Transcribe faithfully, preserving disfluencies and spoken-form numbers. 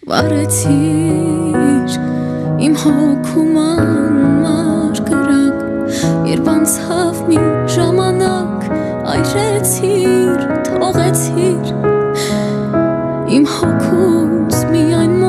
վարեցիր իմ հոգում անմար կրակ, երբ անցավ մի ժամանակ, այրեցիր, թողեցիր իմ հոգուց միայն